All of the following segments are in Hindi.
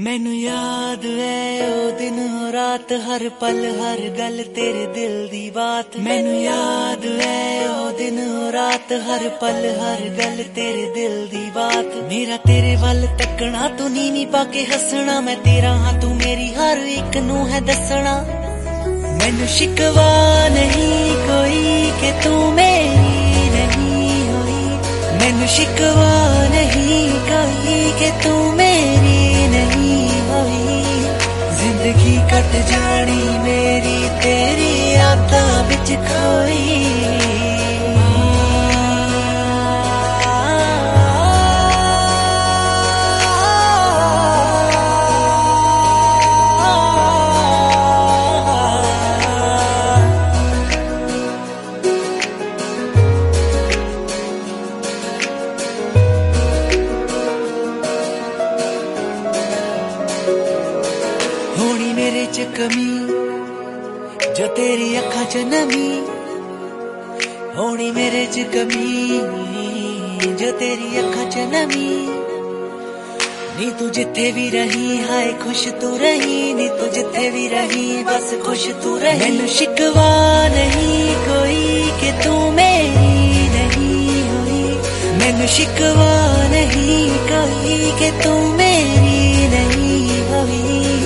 मैनू याद है ओ दिन ओ रात, हर पल हर गल तेरे दिल दी बात। मैनू याद है ओ दिन ओ रात, हर पल हर गल तेरे दिल दी बात। मेरा तेरे वल तकना, तू नीवी पाके हसना, मैं तेरा हाँ तू मेरी, हर एक नू है दसना। मैनू शिकवा नहीं कोई के तू मेरी नहीं होई, मैनू शिकवा नहीं कोई के तू मेरी नहीं होई। जिंदगी कट जानी मेरी तेरी यादां विच खोई। होनी मेरे च कमी जो तेरी अखां च नमी, होनी मेरे च कमी जो तेरी अखां च नमी। नी तू जिथे भी रही हाय खुश तू रही, नी तू जिथे भी रही बस खुश तू रही। मैनू शिकवा नहीं कोई के तू मेरी नहीं हुई, मैनू शिकवा नहीं कोई के तू मेरी नहीं हुई।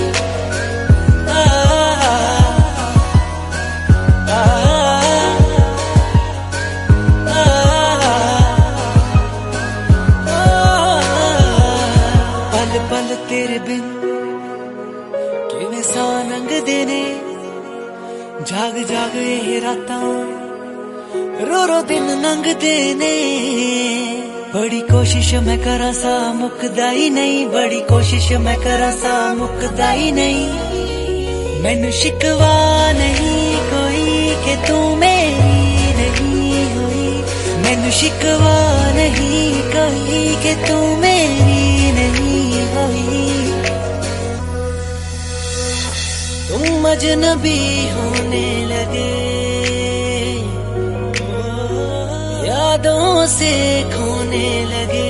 पल तेरे बिन किवें सा लंघदे ने, जाग जाग ये रातां रो रो दिन लंघदे ने। बड़ी कोशिश मैं करा सा मुकदा ही नहीं, बड़ी कोशिश मैं करा सा मुकदा ही नहीं। मैनू शिकवा नहीं कोई के तू मेरी नहीं हुई, मैनू शिकवा नहीं कोई के तू मेरी नहीं हुई। तुम अजनबी होने लगे, यादों से खोने लगे।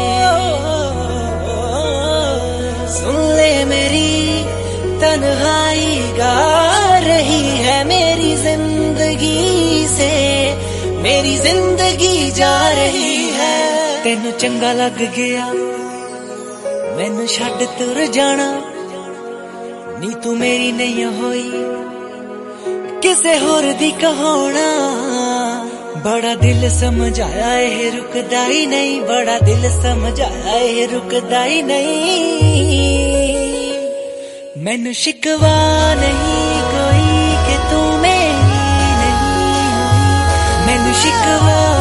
सुन ले मेरी तन्हाई गा रही है मेरी जिंदगी से, मेरी जिंदगी जा रही है। तेनू चंगा लग गया मैनू छड्ड तुर जाना, नी तू मेरी नहीं होई किसे होर दी कहोना। बड़ा दिल समझाया ये रुकदा ही नहीं, बड़ा दिल समझाया ये रुकदा ही नहीं। मैनू शिकवा नहीं कोई के तू मेरी नहीं हुई, मैनू शिकवा